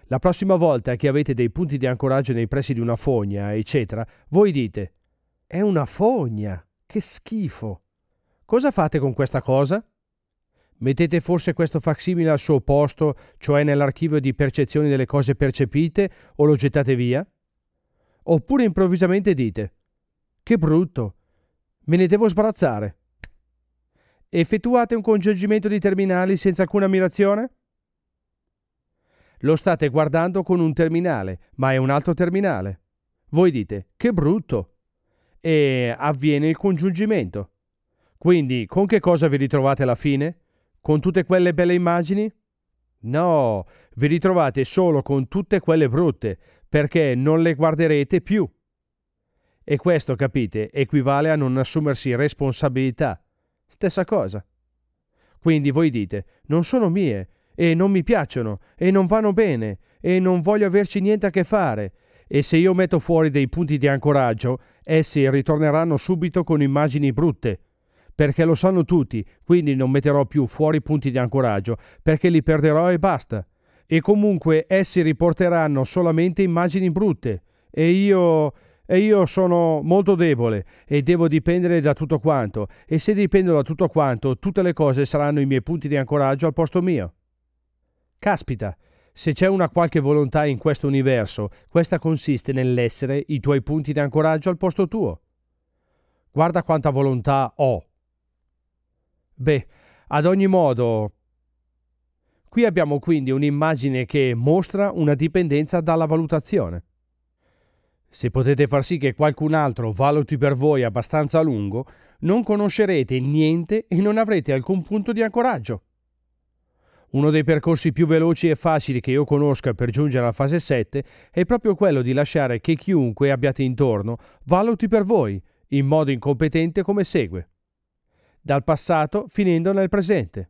La prossima volta che avete dei punti di ancoraggio nei pressi di una fogna, eccetera, voi dite: è una fogna, che schifo. Cosa fate con questa cosa? Mettete forse questo facsimile al suo posto, cioè nell'archivio di percezioni delle cose percepite, o lo gettate via? Oppure improvvisamente dite: che brutto, me ne devo sbarazzare. Effettuate un congiungimento di terminali senza alcuna ammirazione? Lo state guardando con un terminale, ma è un altro terminale. Voi dite: che brutto. E avviene il congiungimento. Quindi, con che cosa vi ritrovate alla fine? Con tutte quelle belle immagini? No, vi ritrovate solo con tutte quelle brutte, perché non le guarderete più. E questo, capite, equivale a non assumersi responsabilità. Stessa cosa. Quindi voi dite: non sono mie, e non mi piacciono, e non vanno bene, e non voglio averci niente a che fare. E se io metto fuori dei punti di ancoraggio, essi ritorneranno subito con immagini brutte. Perché lo sanno tutti, quindi non metterò più fuori punti di ancoraggio, perché li perderò e basta. E comunque essi riporteranno solamente immagini brutte. E io sono molto debole e devo dipendere da tutto quanto. E se dipendo da tutto quanto, tutte le cose saranno i miei punti di ancoraggio al posto mio. Caspita, se c'è una qualche volontà in questo universo, questa consiste nell'essere i tuoi punti di ancoraggio al posto tuo. Guarda quanta volontà ho. Beh, ad ogni modo, qui abbiamo quindi un'immagine che mostra una dipendenza dalla valutazione. Se potete far sì che qualcun altro valuti per voi abbastanza a lungo, non conoscerete niente e non avrete alcun punto di ancoraggio. Uno dei percorsi più veloci e facili che io conosca per giungere alla fase 7 è proprio quello di lasciare che chiunque abbiate intorno valuti per voi, in modo incompetente come segue. Dal passato finendo nel presente.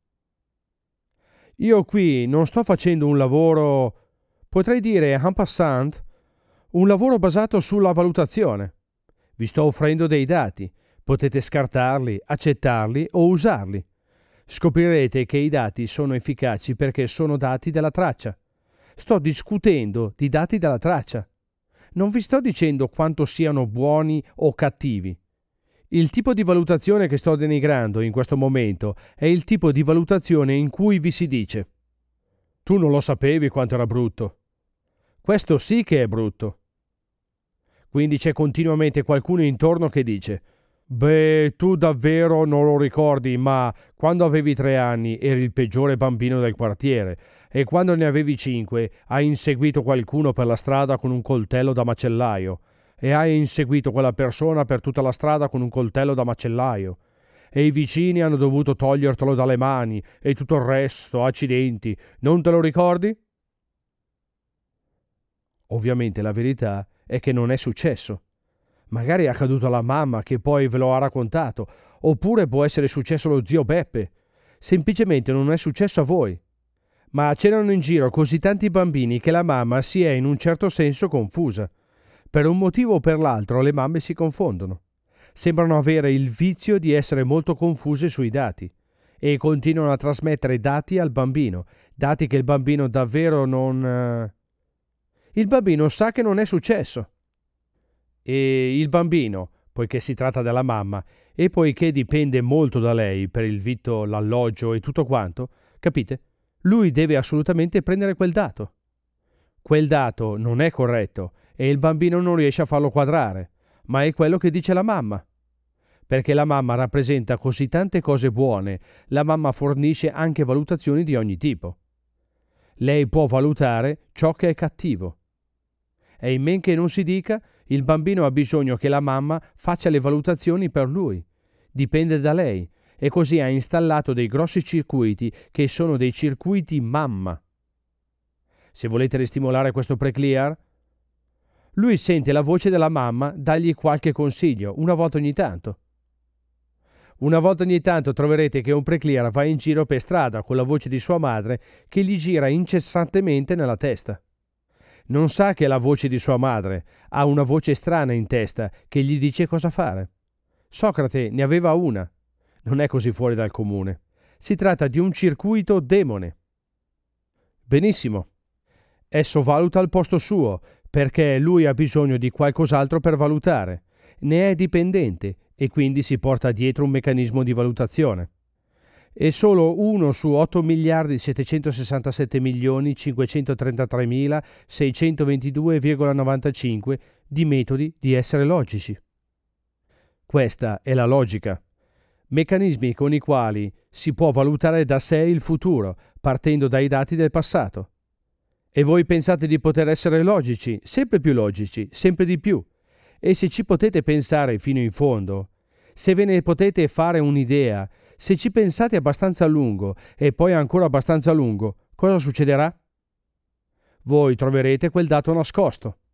Io qui non sto facendo un lavoro, potrei dire en passant, un lavoro basato sulla valutazione. Vi sto offrendo dei dati, potete scartarli, accettarli o usarli. Scoprirete che i dati sono efficaci perché sono dati della traccia. Sto discutendo di dati della traccia. Non vi sto dicendo quanto siano buoni o cattivi. Il tipo di valutazione che sto denigrando in questo momento è il tipo di valutazione in cui vi si dice: tu non lo sapevi quanto era brutto. Questo sì che è brutto. Quindi c'è continuamente qualcuno intorno che dice: beh, tu davvero non lo ricordi, ma quando avevi 3 anni eri il peggiore bambino del quartiere e quando ne avevi 5 hai inseguito qualcuno per la strada con un coltello da macellaio. E hai inseguito quella persona per tutta la strada con un coltello da macellaio. E i vicini hanno dovuto togliertelo dalle mani e tutto il resto, accidenti, non te lo ricordi? Ovviamente la verità è che non è successo. Magari è accaduto alla mamma che poi ve lo ha raccontato, oppure può essere successo allo zio Beppe. Semplicemente non è successo a voi. Ma c'erano in giro così tanti bambini che la mamma si è in un certo senso confusa. Per un motivo o per l'altro le mamme si confondono. Sembrano avere il vizio di essere molto confuse sui dati e continuano a trasmettere dati al bambino, dati che il bambino davvero non... Il bambino sa che non è successo. E il bambino, poiché si tratta della mamma e poiché dipende molto da lei per il vitto, l'alloggio e tutto quanto, capite? Lui deve assolutamente prendere quel dato. Quel dato non è corretto e il bambino non riesce a farlo quadrare, ma è quello che dice la mamma. Perché la mamma rappresenta così tante cose buone, la mamma fornisce anche valutazioni di ogni tipo. Lei può valutare ciò che è cattivo. E in men che non si dica, il bambino ha bisogno che la mamma faccia le valutazioni per lui. Dipende da lei e così ha installato dei grossi circuiti che sono dei circuiti mamma. Se volete ristimolare questo preclear, lui sente la voce della mamma dargli qualche consiglio, una volta ogni tanto. Una volta ogni tanto troverete che un preclear va in giro per strada con la voce di sua madre che gli gira incessantemente nella testa. Non sa che è la voce di sua madre, ha una voce strana in testa che gli dice cosa fare. Socrate ne aveva una. Non è così fuori dal comune. Si tratta di un circuito demone. Benissimo. Esso valuta al posto suo, perché lui ha bisogno di qualcos'altro per valutare. Ne è dipendente e quindi si porta dietro un meccanismo di valutazione. E solo 1 su 8 miliardi 767 milioni 533 mila 622,95 di metodi di essere logici. Questa è la logica. Meccanismi con i quali si può valutare da sé il futuro, partendo dai dati del passato. E voi pensate di poter essere logici, sempre più logici, sempre di più. E se ci potete pensare fino in fondo, se ve ne potete fare un'idea, se ci pensate abbastanza a lungo e poi ancora abbastanza a lungo, cosa succederà? Voi troverete quel dato nascosto.